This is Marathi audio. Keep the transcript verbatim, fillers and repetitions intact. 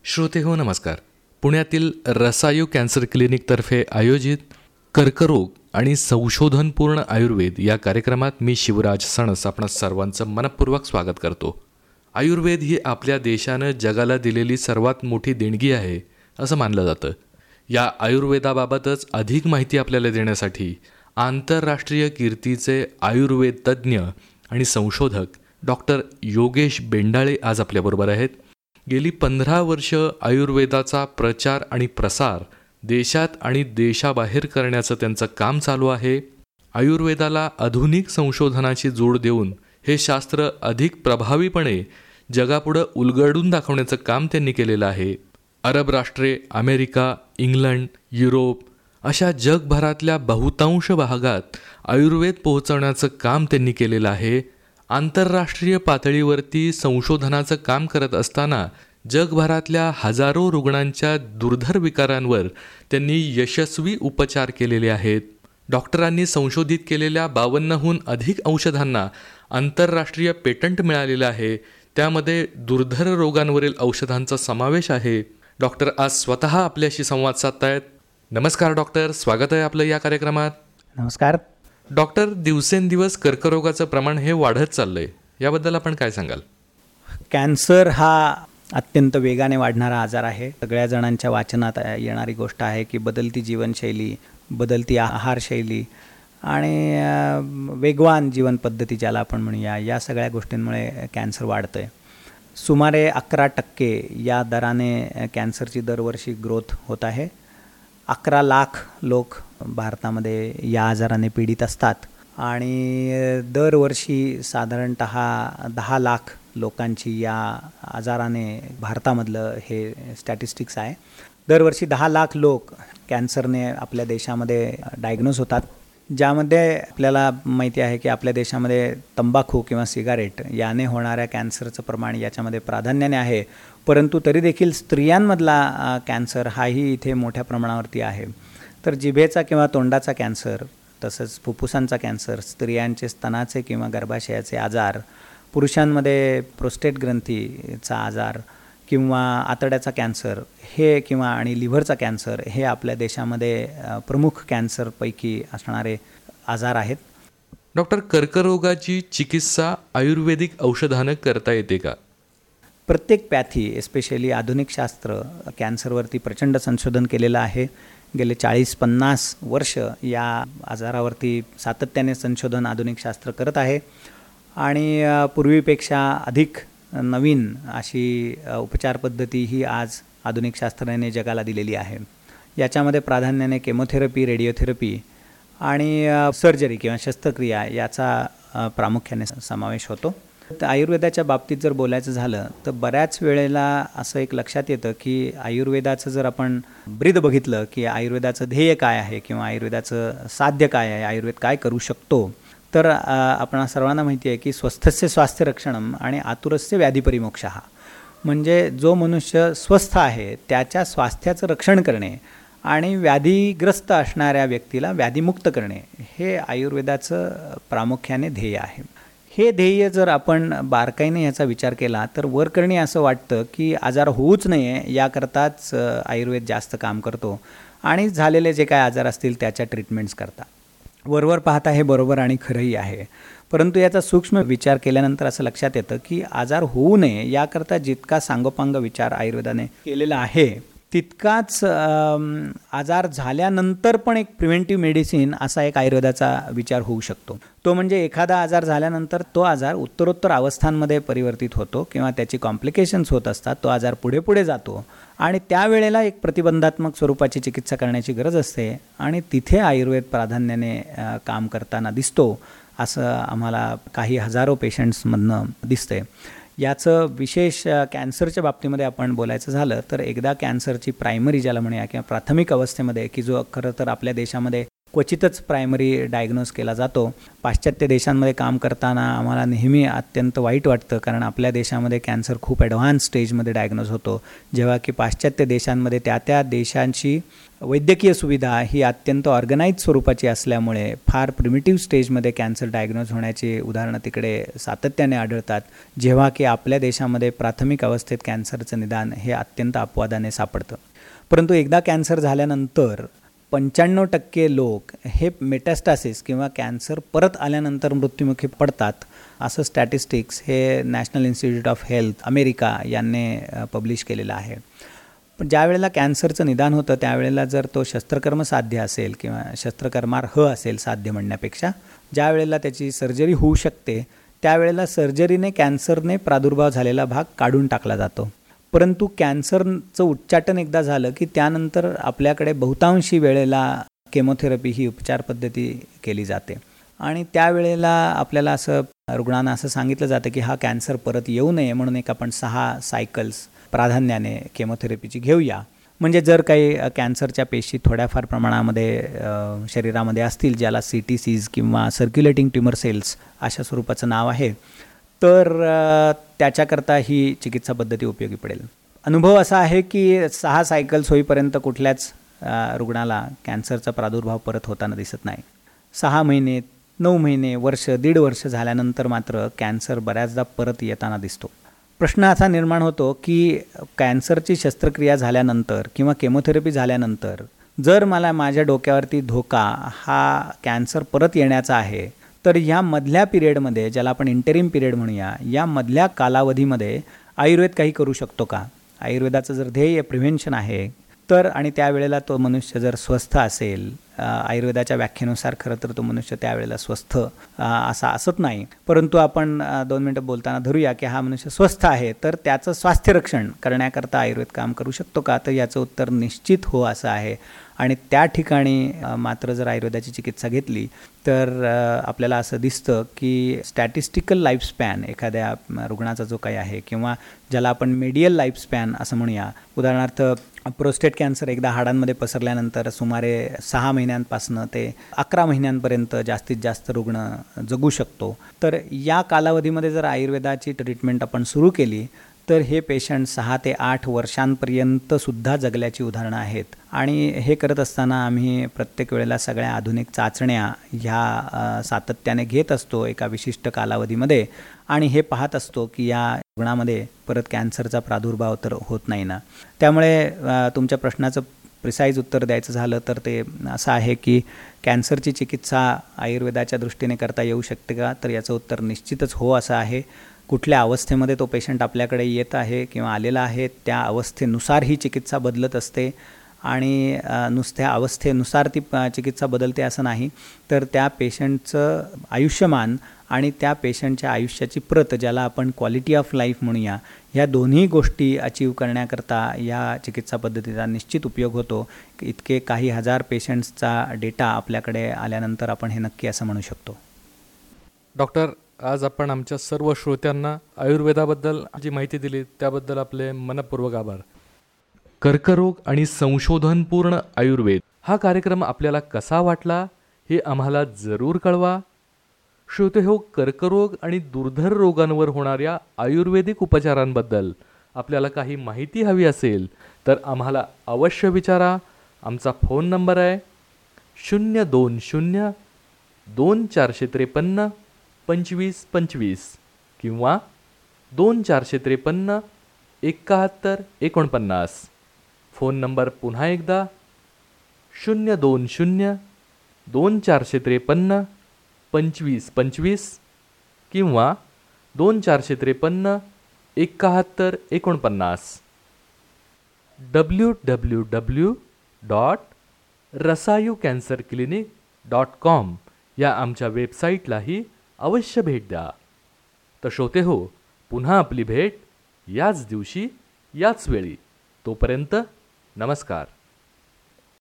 श्रोते हो नमस्कार. पुण्यातील रसायू कॅन्सर क्लिनिकतर्फे आयोजित कर्करोग आणि संशोधनपूर्ण आयुर्वेद या कार्यक्रमात मी शिवराज सणस आपण सर्वांचं मनपूर्वक स्वागत करतो. आयुर्वेद ही आपल्या देशानं जगाला दिलेली सर्वात मोठी देणगी आहे असं मानलं जातं. या आयुर्वेदाबाबतच अधिक माहिती आपल्याला देण्यासाठी आंतरराष्ट्रीय कीर्तीचे आयुर्वेद तज्ज्ञ आणि संशोधक डॉक्टर योगेश बेंडाळे आज आपल्याबरोबर आहेत. गेली पंधरा वर्ष आयुर्वेदाचा प्रचार आणि प्रसार देशात आणि देशाबाहेर करण्याचं त्यांचं काम चालू आहे. आयुर्वेदाला आधुनिक संशोधनाची जोड देऊन हे शास्त्र अधिक प्रभावीपणे जगापुढं उलगडून दाखवण्याचं काम त्यांनी केलेलं आहे. अरब राष्ट्रे, अमेरिका, इंग्लंड, युरोप अशा जगभरातल्या बहुतांश भागात आयुर्वेद पोहोचवण्याचं काम त्यांनी केलेलं आहे. आंतरराष्ट्रीय पातळीवरती संशोधनाचं काम करत असताना जगभरातल्या हजारो रुग्णांच्या दुर्धर विकारांवर त्यांनी यशस्वी उपचार केलेले आहेत. डॉक्टरांनी संशोधित केलेल्या बावन्नहून अधिक औषधांना आंतरराष्ट्रीय पेटंट मिळालेलं आहे. त्यामध्ये दुर्धर रोगांवरील औषधांचा समावेश आहे. डॉक्टर आज स्वतः आपल्याशी संवाद साधतायत. नमस्कार डॉक्टर, स्वागत आहे आपलं या कार्यक्रमात. नमस्कार डॉक्टर, दिवसेंदिवस कर्करोगाचं प्रमाण हे वाढत चाललंय, याबद्दल आपण काय सांगाल? कॅन्सर हा अत्यंत वेगाने वाढणारा आजार आहे. सगळ्या जणांच्या वाचनात येणारी गोष्ट आहे की बदलती जीवनशैली, बदलती आहारशैली आणि वेगवान जीवनपद्धती ज्याला आपण म्हणूया, या सगळ्या गोष्टींमुळे कॅन्सर वाढतं आहे. सुमारे अकरा टक्के या दराने कॅन्सरची दरवर्षी ग्रोथ होत आहे. अकरा लाख लोक भारतामध्ये या आजाराने पीडित असतात आणि दरवर्षी साधारणत दहा लाख लोकांची या आजाराने, भारतामधलं हे स्टॅटिस्टिक्स आहे, दरवर्षी दहा लाख लोक कॅन्सरने आपल्या देशामध्ये डायग्नोज होतात. ज्यामध्ये आपल्याला माहिती आहे की आपल्या देशामध्ये तंबाखू किंवा सिगारेट याने होणाऱ्या कॅन्सरचं प्रमाण याच्यामध्ये प्राधान्याने आहे. परंतु तरी देखील स्त्रियांमधला कॅन्सर हाही इथे मोठ्या प्रमाणावरती आहे. तर जिभेचा किंवा तोंडाचा कॅन्सर, तसंच फुफ्फुसांचा कॅन्सर, स्त्रियांचे स्तनाचे किंवा गर्भाशयाचे आजार, पुरुषांमध्ये प्रोस्टेट ग्रंथीचा आजार किंवा आतड्याचा कॅन्सर हे किंवा आणि लिव्हरचा कॅन्सर हे आपल्या देशामध्ये प्रमुख कॅन्सरपैकी असणारे आजार आहेत. डॉक्टर, कर्करोगाची चिकित्सा आयुर्वेदिक औषधानं करता येते का? प्रत्येक पॅथी, एस्पेशली आधुनिक शास्त्र कॅन्सरवरती प्रचंड संशोधन केलेलं आहे. गेले चाळीस पन्नास वर्ष या आजारावरती सातत्याने संशोधन आधुनिक शास्त्र करत आहे आणि पूर्वीपेक्षा अधिक नवीन अशी उपचारपद्धती ही आज आधुनिक शास्त्राने जगाला दिलेली आहे. याच्यामध्ये प्राधान्याने केमोथेरपी, रेडिओथेरपी आणि सर्जरी किंवा शस्त्रक्रिया याचा प्रामुख्याने समावेश होतो. तर आयुर्वेदाच्या बाबतीत जर बोलायचं झालं तर बऱ्याच वेळेला असं एक लक्षात येतं की आयुर्वेदाचं जर आपण ब्रीद बघितलं की आयुर्वेदाचं ध्येय काय आहे किंवा आयुर्वेदाचं साध्य काय आहे, आयुर्वेद काय करू शकतो, तर आपण सर्वांना माहिती आहे की स्वस्थस्य स्वास्थ्य रक्षणम आणि आतुरस्य व्याधीपरिमोक्षः. म्हणजे जो मनुष्य स्वस्थ आहे त्याच्या स्वास्थ्याचं रक्षण करणे आणि व्याधीग्रस्त असणाऱ्या व्यक्तीला व्याधीमुक्त करणे हे आयुर्वेदाचं प्रामुख्याने ध्येय आहे. हे ध्येय जर आपण बारकाईने याचा विचार केला तर वरकरणी असं वाटतं की आजार होऊच नये याकरताच आयुर्वेद जास्त काम करतो आणि झालेले जे काय आजार असतील त्याच्या ट्रीटमेंट्स करतात. वरवर पाहता हे बरोबर आणि खरंही आहे. परंतु याचा सूक्ष्म विचार केल्यानंतर असं लक्षात येतं की आजार होऊ नये याकरता जितका सांगोपांग विचार आयुर्वेदाने केलेला आहे तितकाच आजार झाल्यानंतर पण एक प्रिव्हेंटिव्ह मेडिसिन असा एक आयुर्वेदाचा विचार होऊ शकतो. तो म्हणजे एखादा आजार झाल्यानंतर तो आजार उत्तरोत्तर अवस्थांमध्ये परिवर्तित होतो किंवा त्याची कॉम्प्लिकेशन्स होत असतात, तो आजार पुढे पुढे जातो आणि त्यावेळेला एक प्रतिबंधात्मक स्वरूपाची चिकित्सा करण्याची गरज असते आणि तिथे आयुर्वेद प्राधान्याने काम करताना दिसतो असं आम्हाला काही हजारो पेशंट्समधनं दिसतंय. याचं विशेष कॅन्सरच्या बाबतीमध्ये आपण बोलायचं झालं तर एकदा कॅन्सरची प्रायमरी ज्याला म्हणूया किंवा प्राथमिक अवस्थेमध्ये की जो खरं तर आपल्या देशामध्ये क्वचितच प्रायमरी डायग्नोज केला जातो. पाश्चात्य देशांमध्ये काम करताना आम्हाला नेहमी अत्यंत वाईट वाटतं, कारण आपल्या देशामध्ये कॅन्सर खूप ॲडव्हान्स स्टेजमध्ये डायग्नोज होतो, जेव्हा की पाश्चात्य देशांमध्ये त्या त्या देशांची वैद्यकीय सुविधा ही अत्यंत ऑर्गनाईज स्वरूपाची असल्यामुळे फार प्रिमिटिव्ह स्टेजमध्ये कॅन्सर डायग्नोज होण्याची उदाहरणं तिकडे सातत्याने आढळतात, जेव्हा की आपल्या देशामध्ये प्राथमिक अवस्थेत कॅन्सरचं निदान हे अत्यंत अपवादाने सापडतं. परंतु एकदा कॅन्सर झाल्यानंतर पंच्याण्णव टक्के लोक हे मेटास्टासिस किंवा कॅन्सर परत आल्यानंतर मृत्युमुखी पडतात, असं स्टॅटिस्टिक्स हे national institute of health America यांनी पब्लिश केलेलं आहे. पण ज्या वेळेला कॅन्सरचं निदान होतं त्यावेळेला जर तो शस्त्रकर्म साध्य असेल किंवा शस्त्रकर्मार्ह असेल, साध्य म्हणण्यापेक्षा ज्या वेळेला त्याची सर्जरी होऊ शकते त्यावेळेला सर्जरीने कॅन्सरने प्रादुर्भाव झालेला भाग काढून टाकला जातो. परंतु कॅन्सरचं उच्चाटन एकदा झालं की त्यानंतर आपल्याकडे बहुतांशी वेळेला केमोथेरपी ही उपचार पद्धती केली जाते आणि त्यावेळेला आपल्याला असं रुग्णांना असं सांगितलं जातं की हा कॅन्सर परत येऊ नये म्हणून एक आपण सहा सायकल्स प्राधान्याने केमोथेरपीची घेऊया. म्हणजे जर काही कॅन्सरच्या पेशी थोड्याफार प्रमाणामध्ये शरीरामध्ये असतील, ज्याला सी टी सीज किंवा सर्क्युलेटिंग ट्युमर सेल्स अशा स्वरूपाचं नाव आहे, तर त्याच्याकरता ही चिकित्सा पद्धती उपयोगी पडेल. अनुभव असा आहे की सहा सायकल्स होईपर्यंत कुठल्याच रुग्णाला कॅन्सरचा प्रादुर्भाव परत होताना दिसत नाही. सहा महिने, नऊ महिने, वर्ष, दीड वर्ष झाल्यानंतर मात्र कॅन्सर बऱ्याचदा परत येताना दिसतो. प्रश्न असा निर्माण होतो की कॅन्सरची शस्त्रक्रिया झाल्यानंतर किंवा केमोथेरपी झाल्यानंतर जर मला माझ्या डोक्यावरती धोका हा कॅन्सर परत येण्याचा आहे, तर ह्या मधल्या पिरियडमध्ये, ज्याला आपण इंटरिम पिरियड म्हणूया, या मधल्या कालावधीमध्ये आयुर्वेद काही करू शकतो का? आयुर्वेदाचं जर ध्येय प्रिव्हेन्शन आहे तर, आणि त्यावेळेला तो मनुष्य जर स्वस्थ असेल, आयुर्वेदाच्या व्याख्येनुसार खरं तर तो मनुष्य त्यावेळेला स्वस्थ असा असत नाही, परंतु आपण दोन मिनटं बोलताना धरूया की हा मनुष्य स्वस्थ आहे, तर त्याचं स्वास्थ्यरक्षण करण्याकरता आयुर्वेद काम करू शकतो का? तर याचं उत्तर निश्चित हो असं आहे. आणि त्या ठिकाणी मात्र जर आयुर्वेदाची चिकित्सा घेतली तर आपल्याला असं दिसतं की स्टॅटिस्टिकल लाईफस्पॅन एखाद्या रुग्णाचा जो काही आहे, किंवा ज्याला आपण मेडियल लाईफस्पॅन असं म्हणूया, उदाहरणार्थ प्रोस्टेट कॅन्सर एकदा हाडांमध्ये पसरल्यानंतर सुमारे सहा महिन्यांपासून ते अकरा महिन्यांपर्यंत जास्तीत जास्त रुग्ण जगू शकतो. तर या कालावधीमध्ये जर आयुर्वेदाची ट्रीटमेंट आपण सुरू केली तर हे पेशंट सहा ते आठ वर्षांपर्यंतसुद्धा जगल्याची उदाहरणं आहेत. आणि हे करत असताना आम्ही प्रत्येक वेळेला सगळ्या आधुनिक चाचण्या ह्या सातत्याने घेत असतो एका विशिष्ट कालावधीमध्ये, आणि हे पाहत असतो की या रुग्णामध्ये परत कॅन्सरचा प्रादुर्भाव तर होत नाही ना. त्यामुळे तुमच्या प्रश्नाचं प्रिसाईज उत्तर द्यायचं झालं तर ते असं आहे की कॅन्सरची चिकित्सा आयुर्वेदाच्या दृष्टीने करता येऊ शकते का? तर याचं उत्तर निश्चितच हो असं आहे. कुठल्या अवस्थेमध्ये तो पेशंट आपल्याकडे येत आहे किंवा आलेला आहे त्या अवस्थेनुसार ही चिकित्सा बदलत असते, आणि नुसत्या अवस्थेनुसार ती चिकित्सा बदलते असं नाही, तर त्या पेशंटचं आयुष्यमान आणि त्या पेशंटच्या आयुष्याची प्रत, ज्याला आपण क्वालिटी ऑफ लाईफ म्हणूया, ह्या दोन्ही गोष्टी अचीव करण्याकरता या चिकित्सा पद्धतीचा निश्चित उपयोग होतो. इतके काही हजार पेशंट्सचा डेटा आपल्याकडे आल्यानंतर आपण हे नक्की असं म्हणू शकतो. डॉक्टर, आज आपण आमच्या सर्व श्रोत्यांना आयुर्वेदाबद्दल जी माहिती दिली त्याबद्दल आपले मनपूर्वक आभार. कर्करोग आणि संशोधनपूर्ण आयुर्वेद हा कार्यक्रम आपल्याला कसा वाटला हे आम्हाला जरूर कळवा. श्रोते हो, कर्करोग आणि दुर्धर रोगांवर होणाऱ्या आयुर्वेदिक उपचारांबद्दल आपल्याला काही माहिती हवी असेल तर आम्हाला अवश्य विचारा. आमचा फोन नंबर आहे शून्य दोन शून्य दोन चारशे त्रेपन्न पंचवीस पंचवीस किंवा दोन चारशे त्रेपन्न एकाहत्तर एकोणपन्नास. फोन नंबर पुन्हा एकदा शून्य दोन शून्य दोन चारशे त्रेपन्न पंचवीस पंचवीस किंवा दोन चारशे त्रेपन्न एकाहत्तर एकोणपन्नास. W W W dot Rasayu cancer clinic dot com या आमच्या वेबसाईटलाही अवश्य भेट द्या. तर श्रोते हो, पुन्हा आपली भेट याच दिवशी याच वेळी. तोपर्यंत नमस्कार.